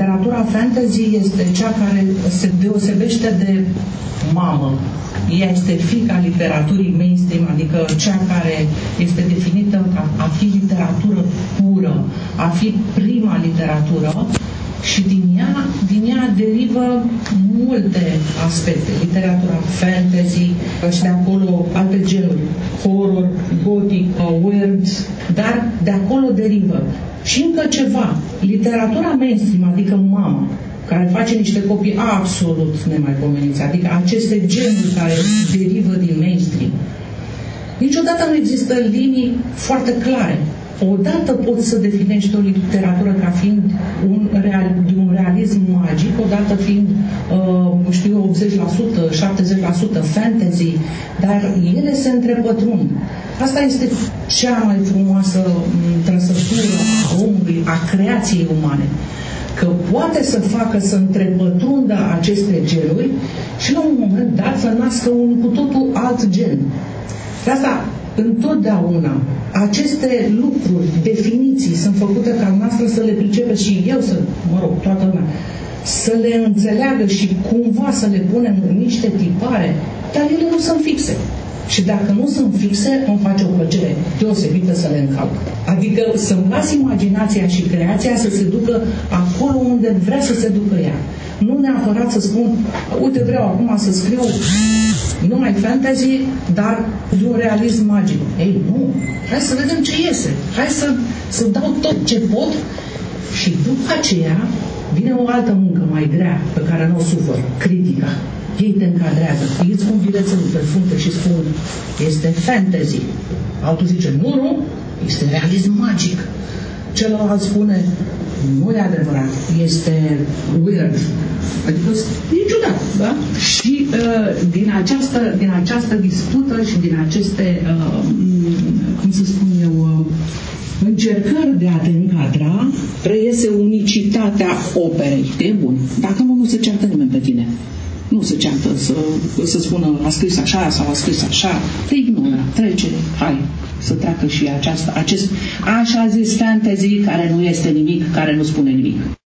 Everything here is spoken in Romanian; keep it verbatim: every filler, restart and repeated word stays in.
literatura fantasy este cea care se deosebește de mamă. Ea este fiica literaturii mainstream, adică cea care este definită ca a fi literatură pură, a fi prima literatură, și din ea, din ea derivă multe aspecte. Literatura fantasy și de acolo alte genuri, horror, gothic, weird, dar de acolo derivă. Și încă ceva, literatura mainstream, adică mama, care face niște copii absolut nemaipomeniți, adică aceste genuri care derivă din mainstream. Niciodată nu există linii foarte clare. Odată poți să definești o literatură ca fiind un, real, un realism magic, odată fiind, uh, știu, optzeci la sută, șaptezeci la sută fantasy, dar ele se întrepătrund. Asta este cea mai frumoasă trăsătură a omului, a creației umane. Că poate să facă să întrepătrundă aceste genuri și la un moment dat să nască un cu totul alt gen. De asta, întotdeauna, aceste lucruri, definiții, sunt făcute ca noastră să le pricepeți și eu să, mă rog, toată lumea, să le înțeleagă și cumva să le punem în niște tipare, dar ele nu sunt fixe. Și dacă nu sunt fixe, îmi face o plăcere deosebită să le încalc. Adică să-mi las imaginația și creația să se ducă acolo unde vrea să se ducă ea. Nu neapărat să spun, uite, vreau acum să scriu numai fantasy, dar de un realism magic. Ei, nu. Hai să vedem ce iese. Hai să, să dau tot ce pot și după aceea vine o altă muncă mai grea pe care nu o sufăr, critica. Ei te încadrează, îi îți pun bilețelul pe frunte și spun, este fantasy. Altul zice, nu, nu, este realism magic. Celălalt spune, nu e adevărat, este weird. Adică e ciudat, da? Și uh, din, această, din această dispută și din aceste, uh, cum să spun eu, uh, încercări de a te încadra, reiese unicitatea operei. E bun. Dacă nu, nu se ceartă nimeni pe tine. Nu se ceartă să, să spună a scris așa sau a scris așa. Te ignoră, trece, hai, să treacă și aceasta, acest așa zis fantasy care nu este nimic, care nu spune nimic.